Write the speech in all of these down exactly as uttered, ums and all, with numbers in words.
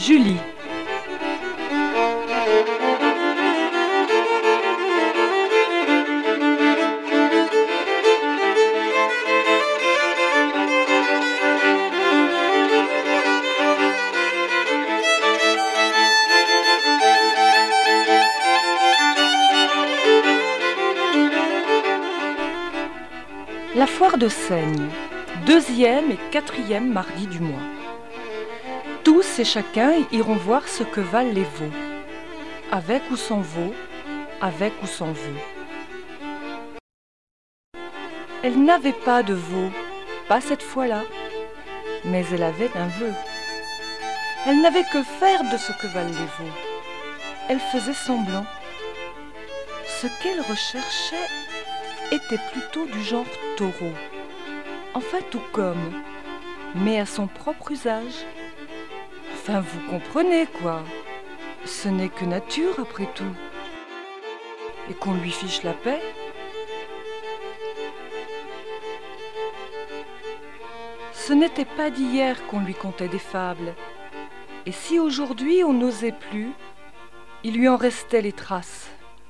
Julie. La foire de Seigne, deuxième et quatrième mardi du mois. Tous et chacun iront voir ce que valent les veaux, avec ou sans veau, avec ou sans vœux. Elle n'avait pas de veau, pas cette fois-là, mais elle avait un vœu. Elle n'avait que faire de ce que valent les veaux. Elle faisait semblant. Ce qu'elle recherchait était plutôt du genre taureau, enfin tout comme, mais à son propre usage. Enfin, vous comprenez quoi, ce n'est que nature après tout, et qu'on lui fiche la paix. Ce n'était pas d'hier qu'on lui contait des fables, et si aujourd'hui on n'osait plus, il lui en restait les traces.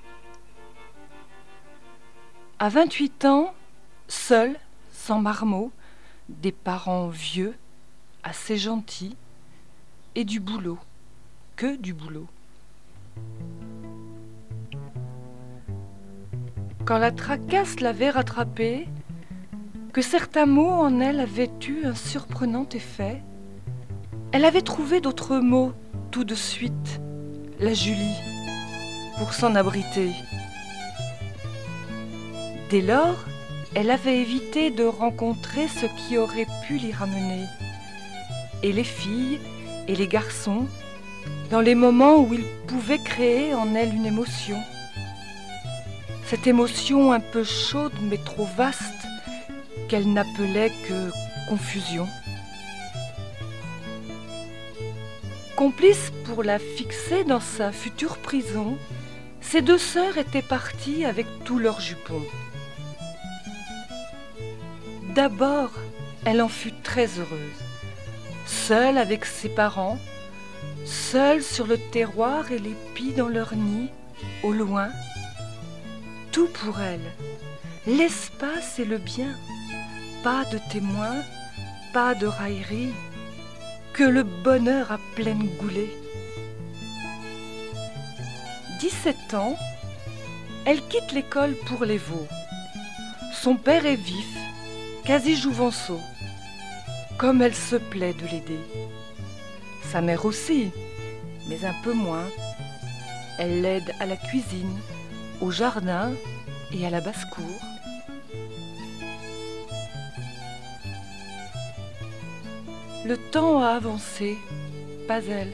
À vingt-huit ans, seule, sans marmot, des parents vieux, assez gentils, et du boulot, que du boulot. Quand la tracasse l'avait rattrapée, que certains mots en elle avaient eu un surprenant effet, elle avait trouvé d'autres mots tout de suite, la Julie, pour s'en abriter. Dès lors, elle avait évité de rencontrer ce qui aurait pu l'y ramener, et les filles et les garçons, dans les moments où ils pouvaient créer en elle une émotion. Cette émotion un peu chaude mais trop vaste qu'elle n'appelait que confusion. Complices pour la fixer dans sa future prison, ces deux sœurs étaient parties avec tous leurs jupons. D'abord, elle en fut très heureuse, seule avec ses parents, seule sur le terroir et les pies dans leur nid, au loin. Tout pour elle, l'espace et le bien, pas de témoins, pas de raillerie, que le bonheur à pleine goulée. dix-sept ans, elle quitte l'école pour les veaux. Son père est vif, quasi jouvenceau, comme elle se plaît de l'aider. Sa mère aussi, mais un peu moins. Elle l'aide à la cuisine, au jardin et à la basse-cour. Le temps a avancé, pas elle.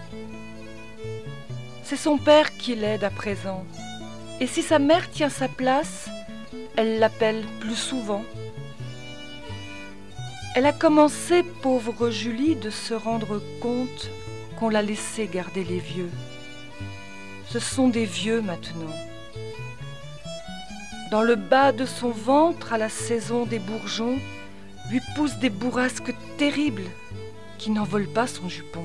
C'est son père qui l'aide à présent. Et si sa mère tient sa place, elle l'appelle plus souvent. Elle a commencé, pauvre Julie, de se rendre compte qu'on l'a laissé garder les vieux. Ce sont des vieux maintenant. Dans le bas de son ventre, à la saison des bourgeons, lui poussent des bourrasques terribles qui n'envolent pas son jupon.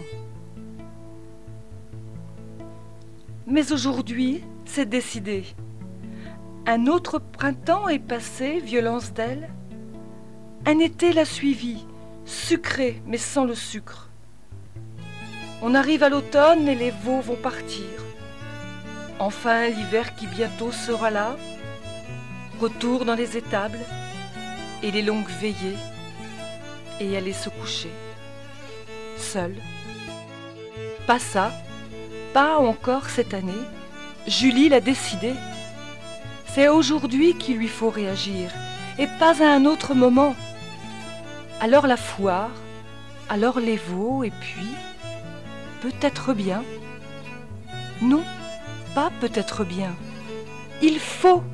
Mais aujourd'hui, c'est décidé. Un autre printemps est passé, violence d'elle. Un été l'a suivi, sucré mais sans le sucre. On arrive à l'automne et les veaux vont partir. Enfin l'hiver qui bientôt sera là. Retour dans les étables et les longues veillées. Et aller se coucher. Seule. Pas ça, pas encore cette année. Julie l'a décidé. C'est aujourd'hui qu'il lui faut réagir, et pas à un autre moment. Alors la foire, alors les veaux, et puis, peut-être bien. Non, pas peut-être bien. Il faut.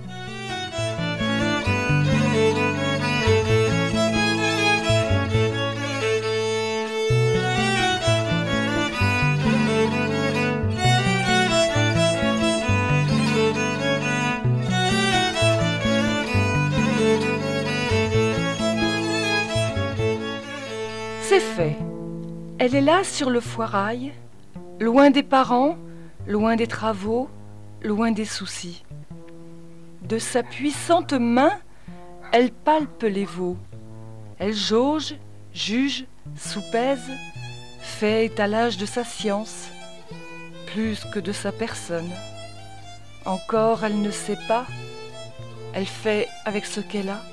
C'est fait. Elle est là sur le foirail, loin des parents, loin des travaux, loin des soucis. De sa puissante main, elle palpe les veaux. Elle jauge, juge, soupèse, fait étalage de sa science, plus que de sa personne. Encore elle ne sait pas, elle fait avec ce qu'elle a.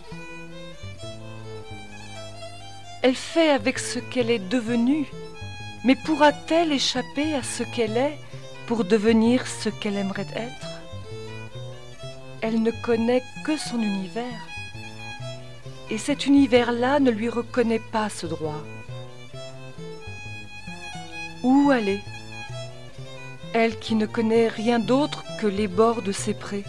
Elle fait avec ce qu'elle est devenue, mais pourra-t-elle échapper à ce qu'elle est pour devenir ce qu'elle aimerait être? Elle ne connaît que son univers, et cet univers-là ne lui reconnaît pas ce droit. Où aller? Elle qui ne connaît rien d'autre que les bords de ses prés.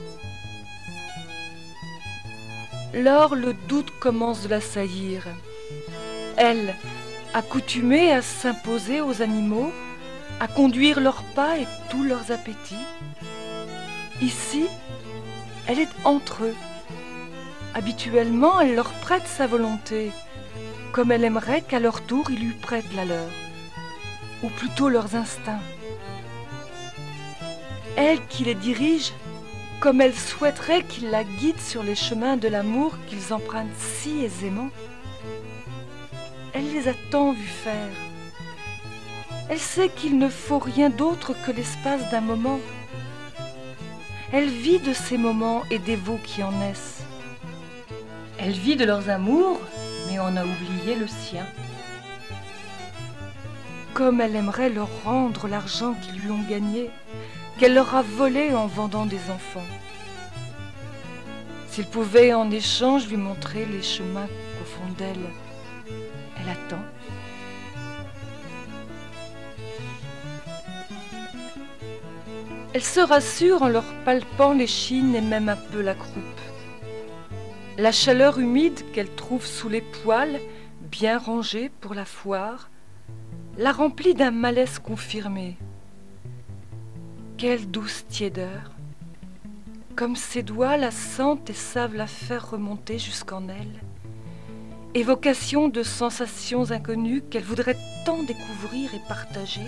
Lors le doute commence de l'assaillir. Elle, accoutumée à s'imposer aux animaux, à conduire leurs pas et tous leurs appétits. Ici, elle est entre eux. Habituellement, elle leur prête sa volonté, comme elle aimerait qu'à leur tour, ils lui prêtent la leur, ou plutôt leurs instincts. Elle qui les dirige, comme elle souhaiterait qu'ils la guident sur les chemins de l'amour qu'ils empruntent si aisément. Elle les a tant vus faire. Elle sait qu'il ne faut rien d'autre que l'espace d'un moment. Elle vit de ces moments et des veaux qui en naissent. Elle vit de leurs amours, mais on a oublié le sien. Comme elle aimerait leur rendre l'argent qu'ils lui ont gagné, qu'elle leur a volé en vendant des enfants. S'il pouvait en échange lui montrer les chemins qu'au fond d'elle, elle attend. Elle se rassure en leur palpant l'échine et même un peu la croupe. La chaleur humide qu'elle trouve sous les poils, bien rangés pour la foire, la remplit d'un malaise confirmé. Quelle douce tiédeur! Comme ses doigts la sentent et savent la faire remonter jusqu'en elle. Évocation de sensations inconnues qu'elle voudrait tant découvrir et partager.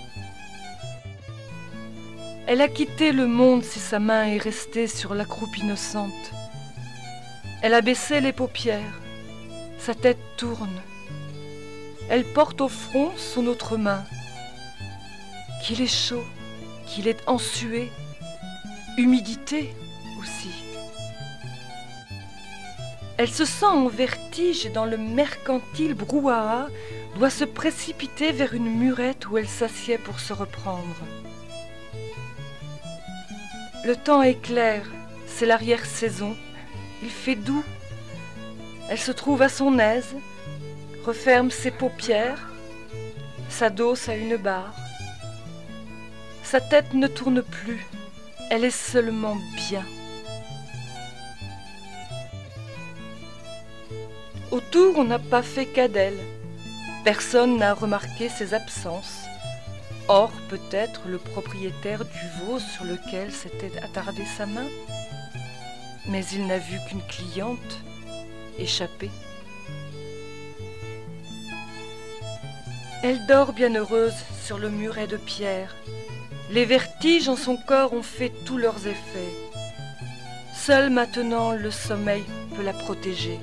Elle a quitté le monde si sa main est restée sur la croupe innocente. Elle a baissé les paupières, sa tête tourne. Elle porte au front son autre main. Qu'il est chaud, qu'il est ensué, humidité aussi. Elle se sent en vertige et dans le mercantile brouhaha doit se précipiter vers une murette où elle s'assied pour se reprendre. Le temps est clair, c'est l'arrière-saison, il fait doux. Elle se trouve à son aise, referme ses paupières, s'adosse à une barre. Sa tête ne tourne plus, elle est seulement bien. Autour, on n'a pas fait cas d'elle. Personne n'a remarqué ses absences. Or, peut-être le propriétaire du veau sur lequel s'était attardée sa main. Mais il n'a vu qu'une cliente échapper. Elle dort bien heureuse sur le muret de pierre. Les vertiges en son corps ont fait tous leurs effets. Seul maintenant le sommeil peut la protéger.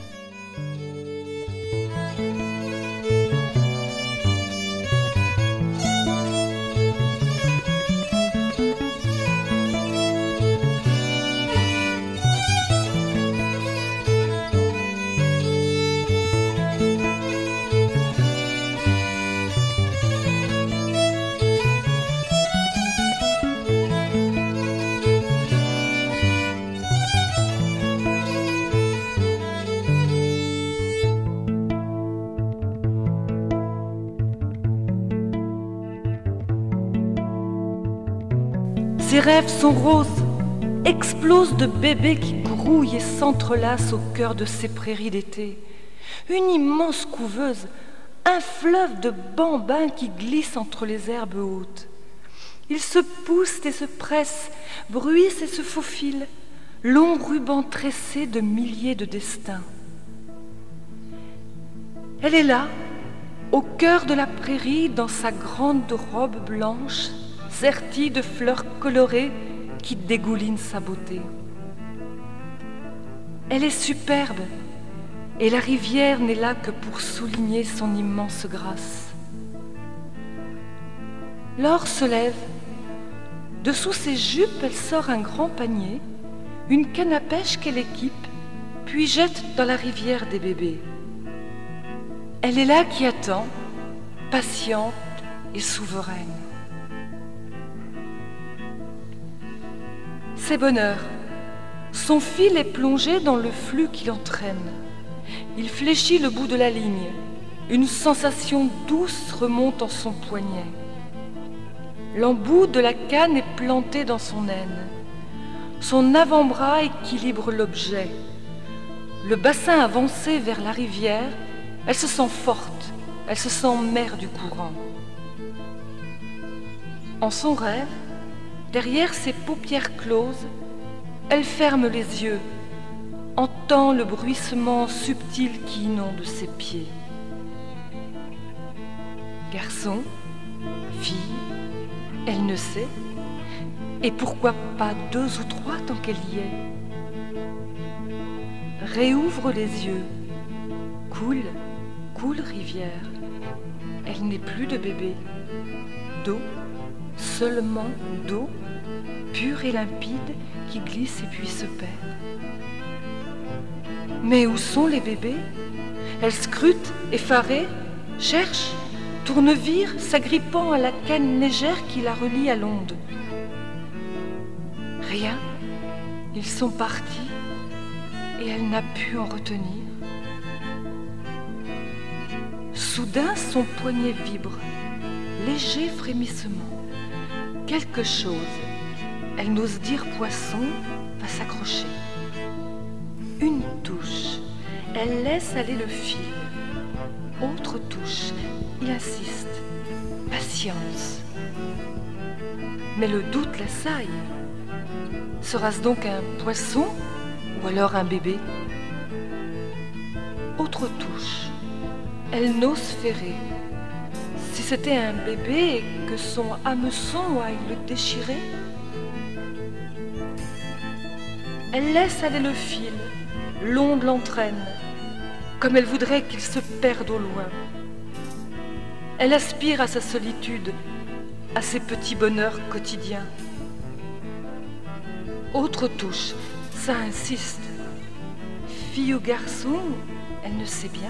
Ses rêves sont roses, explosent de bébés qui grouillent et s'entrelacent au cœur de ces prairies d'été. Une immense couveuse, un fleuve de bambins qui glisse entre les herbes hautes. Ils se poussent et se pressent, bruissent et se faufilent, longs rubans tressés de milliers de destins. Elle est là, Au cœur de la prairie, dans sa grande robe blanche, sertie de fleurs colorées qui dégoulinent sa beauté. Elle est superbe, et la rivière n'est là que pour souligner son immense grâce. L'or se lève. Dessous ses jupes, elle sort un grand panier, une canne à pêche qu'elle équipe, puis jette dans la rivière des bébés. Elle est là qui attend, patiente et souveraine. C'est bonheur. Son fil est plongé dans le flux qui l'entraîne. Il fléchit le bout de la ligne. Une sensation douce remonte en son poignet. L'embout de la canne est planté dans son aine. Son avant-bras équilibre l'objet. Le bassin avancé vers la rivière, elle se sent forte, elle se sent mère du courant. En son rêve, derrière ses paupières closes, elle ferme les yeux, entend le bruissement subtil qui inonde ses pieds. Garçon, fille, elle ne sait, et pourquoi pas deux ou trois tant qu'elle y est. Réouvre les yeux, coule, coule rivière, elle n'est plus de bébé, d'eau, seulement d'eau, pure et limpide, qui glisse et puis se perd. Mais où sont les bébés? Elle scrute, effarée, cherche, tourne-vire, s'agrippant à la canne légère qui la relie à l'onde. Rien, ils sont partis et elle n'a pu en retenir. Soudain, son poignet vibre, léger frémissement. Quelque chose, elle n'ose dire poisson, va s'accrocher. Une touche, elle laisse aller le fil. Autre touche, il insiste. Patience. Mais le doute l'assaille. Sera-ce donc un poisson ou alors un bébé? Autre touche, elle n'ose ferrer. Si c'était un bébé et que son hameçon aille le déchirer? Elle laisse aller le fil, l'onde l'entraîne, comme elle voudrait qu'il se perde au loin. Elle aspire à sa solitude, à ses petits bonheurs quotidiens. Autre touche, ça insiste. Fille ou garçon, elle ne sait bien.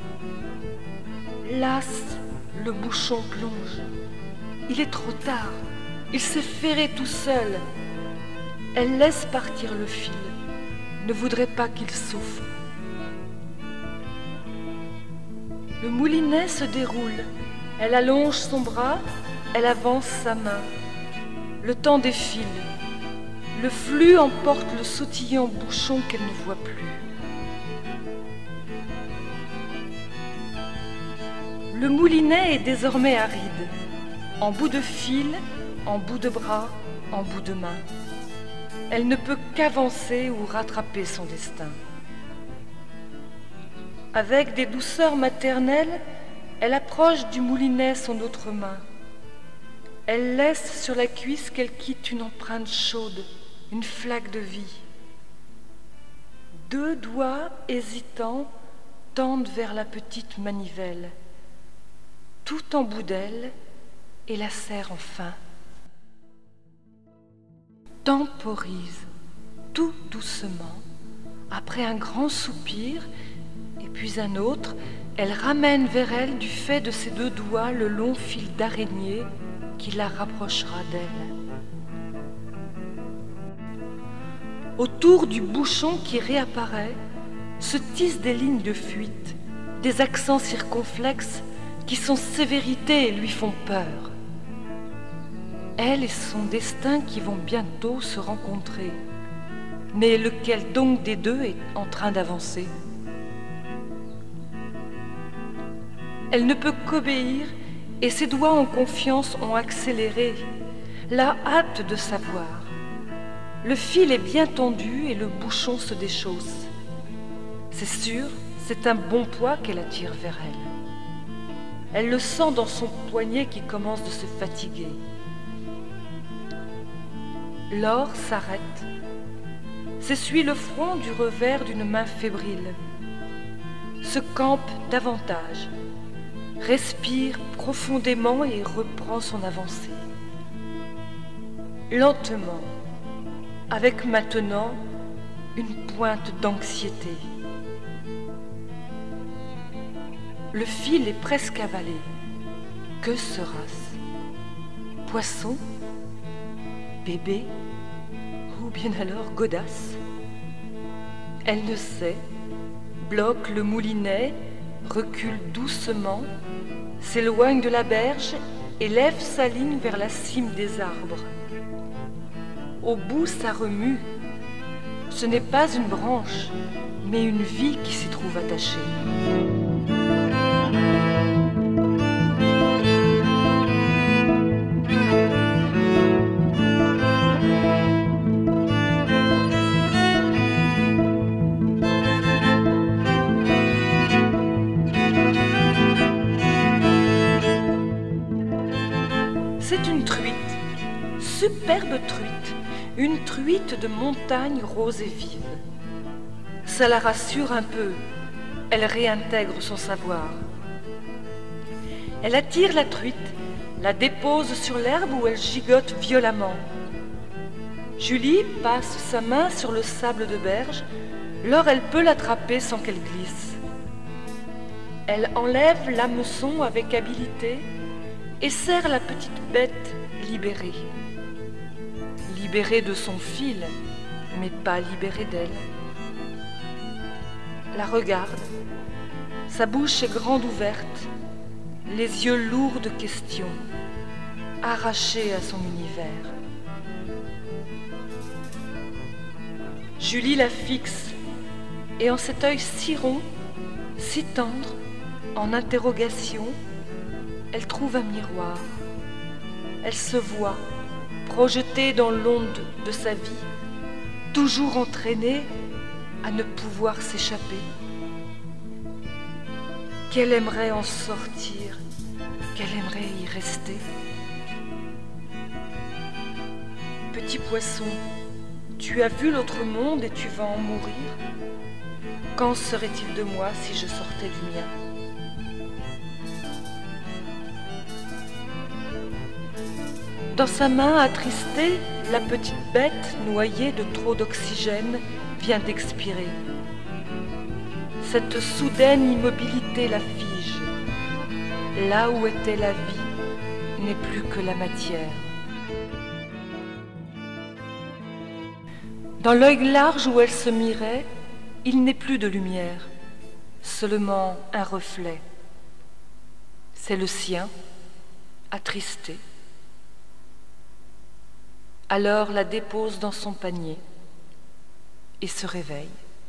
Lasse, le bouchon plonge. Il est trop tard, il s'est ferré tout seul. Elle laisse partir le fil, ne voudrait pas qu'il souffre. Le moulinet se déroule, elle allonge son bras, elle avance sa main. Le temps défile, le flux emporte le sautillant bouchon qu'elle ne voit plus. Le moulinet est désormais aride, en bout de fil, en bout de bras, en bout de main. Elle ne peut qu'avancer ou rattraper son destin. Avec des douceurs maternelles, elle approche du moulinet son autre main. Elle laisse sur la cuisse qu'elle quitte une empreinte chaude, une flaque de vie. Deux doigts hésitants tendent vers la petite manivelle. Tout en bout d'elle et la serre enfin. Temporise, tout doucement. Après un grand soupir, et puis un autre, elle ramène vers elle du fait de ses deux doigts le long fil d'araignée qui la rapprochera d'elle. Autour du bouchon qui réapparaît se tissent des lignes de fuite, des accents circonflexes qui sont sévérité et lui font peur. Elle et son destin qui vont bientôt se rencontrer. Mais lequel donc des deux est en train d'avancer? Elle ne peut qu'obéir et ses doigts en confiance ont accéléré, la hâte de savoir. Le fil est bien tendu et le bouchon se déchausse. C'est sûr, c'est un bon poids qu'elle attire vers elle. Elle le sent dans son poignet qui commence de se fatiguer. Laure s'arrête, s'essuie le front du revers d'une main fébrile, se campe davantage, respire profondément et reprend son avancée. Lentement, avec maintenant une pointe d'anxiété. Le fil est presque avalé. Que sera-ce? Poisson? Bébé? Ou bien alors godasse? Elle ne sait, bloque le moulinet, recule doucement, s'éloigne de la berge et lève sa ligne vers la cime des arbres. Au bout, ça remue. Ce n'est pas une branche, mais une vie qui s'y trouve attachée. C'est une truite, superbe truite, une truite de montagne rose et vive. Ça la rassure un peu, elle réintègre son savoir. Elle attire la truite, la dépose sur l'herbe où elle gigote violemment. Julie passe sa main sur le sable de berge, lors elle peut l'attraper sans qu'elle glisse. Elle enlève l'hameçon avec habileté et serre la petite bête libérée. Libérée de son fil, mais pas libérée d'elle. La regarde, sa bouche est grande ouverte, les yeux lourds de questions, arrachés à son univers. Julie la fixe, et en cet œil si rond, si tendre, en interrogation, elle trouve un miroir. Elle se voit, projetée dans l'onde de sa vie, toujours entraînée à ne pouvoir s'échapper. Qu'elle aimerait en sortir, qu'elle aimerait y rester. Petit poisson, tu as vu l'autre monde et tu vas en mourir. Qu'en serait-il de moi si je sortais du mien ? Dans sa main attristée, la petite bête, noyée de trop d'oxygène, vient d'expirer. Cette soudaine immobilité la fige. Là où était la vie n'est plus que la matière. Dans l'œil large où elle se mirait, il n'est plus de lumière, seulement un reflet. C'est le sien, attristé. Alors la dépose dans son panier et se réveille.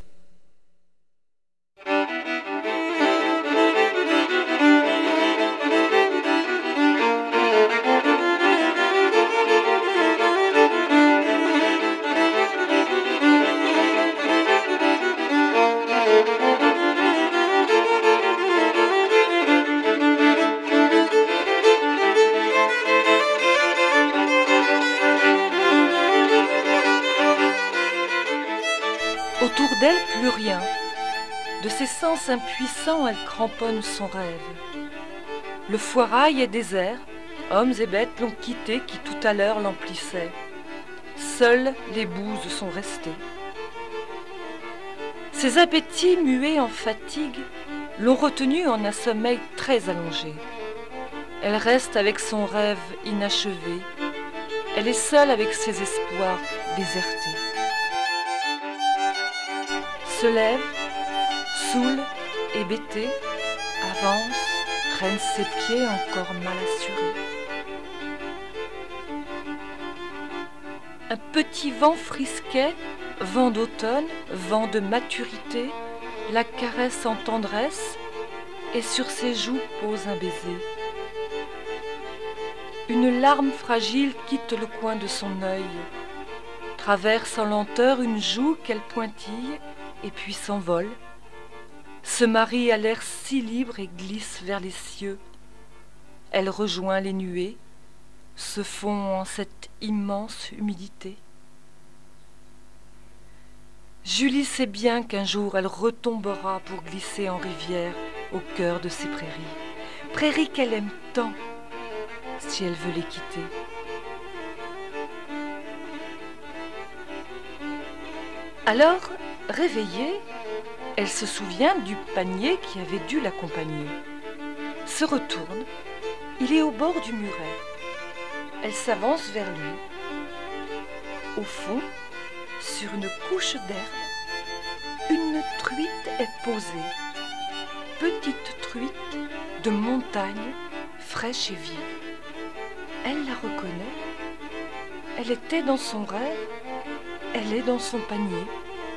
Autour d'elle, plus rien. De ses sens impuissants, elle cramponne son rêve. Le foirail est désert, hommes et bêtes l'ont quitté qui tout à l'heure l'emplissaient. Seules les bouses sont restées. Ses appétits muets en fatigue l'ont retenue en un sommeil très allongé. Elle reste avec son rêve inachevé. Elle est seule avec ses espoirs désertés. Se lève, saoule, hébété, avance, traîne ses pieds encore mal assurés. Un petit vent frisquet, vent d'automne, vent de maturité, la caresse en tendresse et sur ses joues pose un baiser. Une larme fragile quitte le coin de son œil, traverse en lenteur une joue qu'elle pointille et puis s'envole, se marie à l'air si libre et glisse vers les cieux, elle rejoint les nuées, se fond en cette immense humidité. Julie sait bien qu'un jour elle retombera pour glisser en rivière au cœur de ces prairies, prairies qu'elle aime tant si elle veut les quitter. Alors, réveillée, elle se souvient du panier qui avait dû l'accompagner. Se retourne, il est au bord du muret. Elle s'avance vers lui. Au fond, sur une couche d'herbe, une truite est posée. Petite truite de montagne, fraîche et vive. Elle la reconnaît. Elle était dans son rêve. Elle est dans son panier.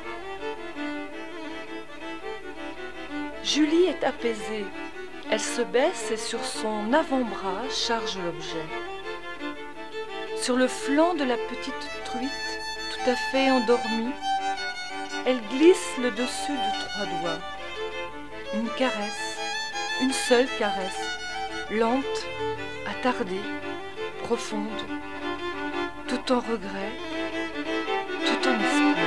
Julie est apaisée. Elle se baisse et sur son avant-bras charge l'objet. Sur le flanc de la petite truite, tout à fait endormie, elle glisse le dessus de trois doigts. Une caresse, une seule caresse, lente, attardée, profonde, tout en regret, tout en espoir.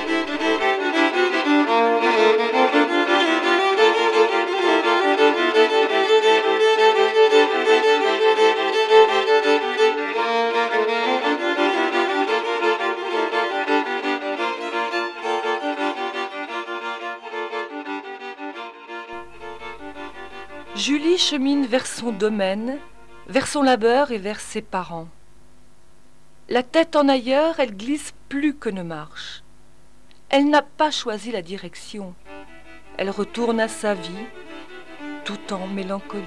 Julie chemine vers son domaine, vers son labeur et vers ses parents. La tête en ailleurs, elle glisse plus que ne marche. Elle n'a pas choisi la direction. Elle retourne à sa vie, tout en mélancolie.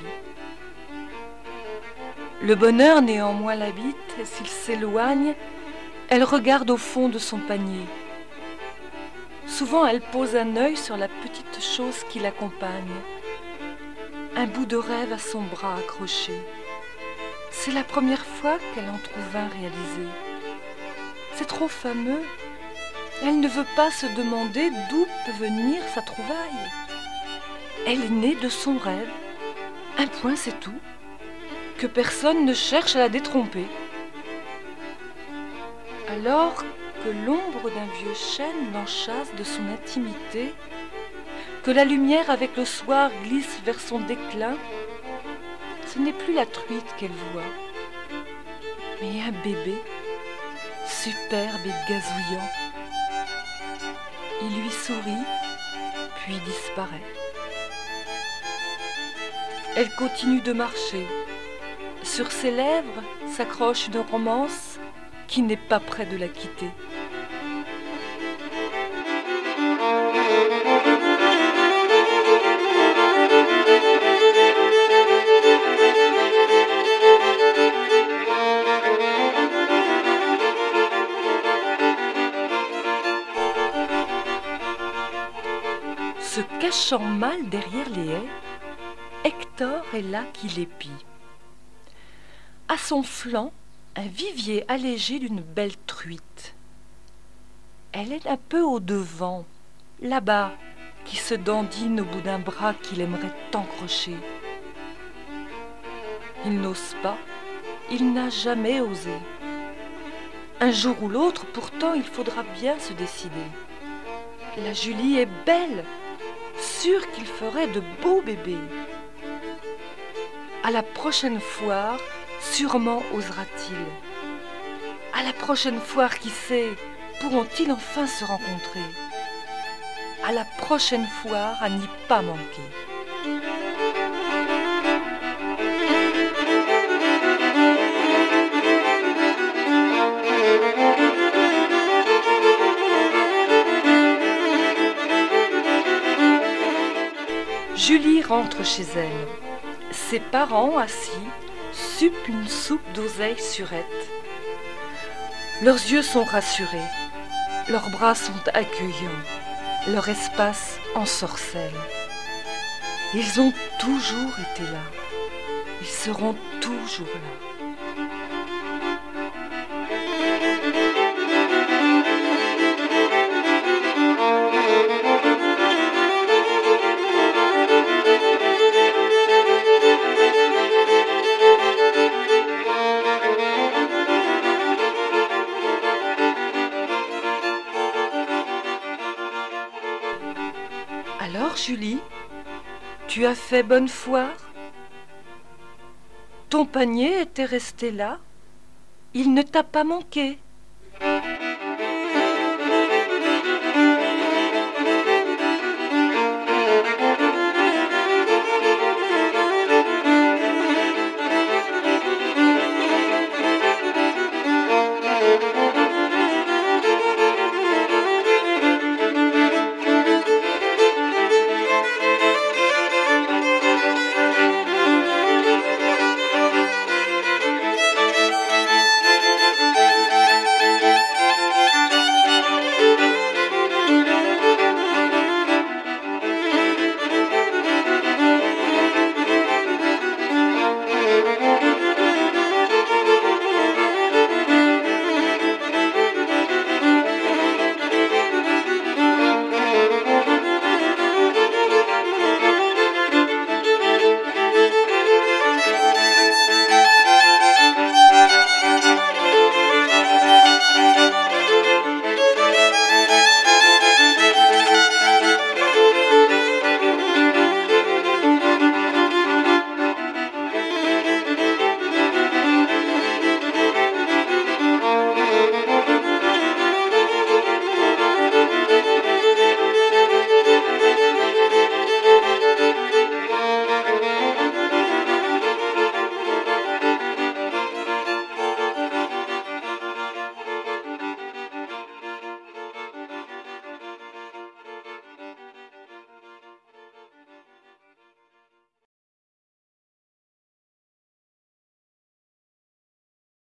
Le bonheur néanmoins l'habite, et s'il s'éloigne, elle regarde au fond de son panier. Souvent, elle pose un œil sur la petite chose qui l'accompagne. Un bout de rêve à son bras accroché. C'est la première fois qu'elle en trouve un réalisé. C'est trop fameux. Elle ne veut pas se demander d'où peut venir sa trouvaille. Elle est née de son rêve. Un point, c'est tout. Que personne ne cherche à la détromper. Alors que l'ombre d'un vieux chêne l'enchâsse de son intimité, que la lumière avec le soir glisse vers son déclin, ce n'est plus la truite qu'elle voit, mais un bébé, superbe et gazouillant. Il lui sourit, puis disparaît. Elle continue de marcher. Sur ses lèvres s'accroche une romance qui n'est pas près de la quitter. Se cachant mal derrière les haies, Hector est là qui l'épie. À son flanc, un vivier allégé d'une belle truite. Elle est un peu au-devant, là-bas, qui se dandine au bout d'un bras qu'il aimerait tant crocher. Il n'ose pas, il n'a jamais osé. Un jour ou l'autre, pourtant, il faudra bien se décider. La Julie est belle, sûre qu'il ferait de beaux bébés. À la prochaine foire, sûrement osera-t-il. À la prochaine foire, qui sait, pourront-ils enfin se rencontrer? À la prochaine foire, à n'y pas manquer. Julie rentre chez elle. Ses parents, assis, supent une soupe d'oseille surette. Leurs yeux sont rassurés, leurs bras sont accueillants, leur espace ensorcelle. Ils ont toujours été là, ils seront toujours là. Julie, tu as fait bonne foire? Ton panier était resté là, il ne t'a pas manqué.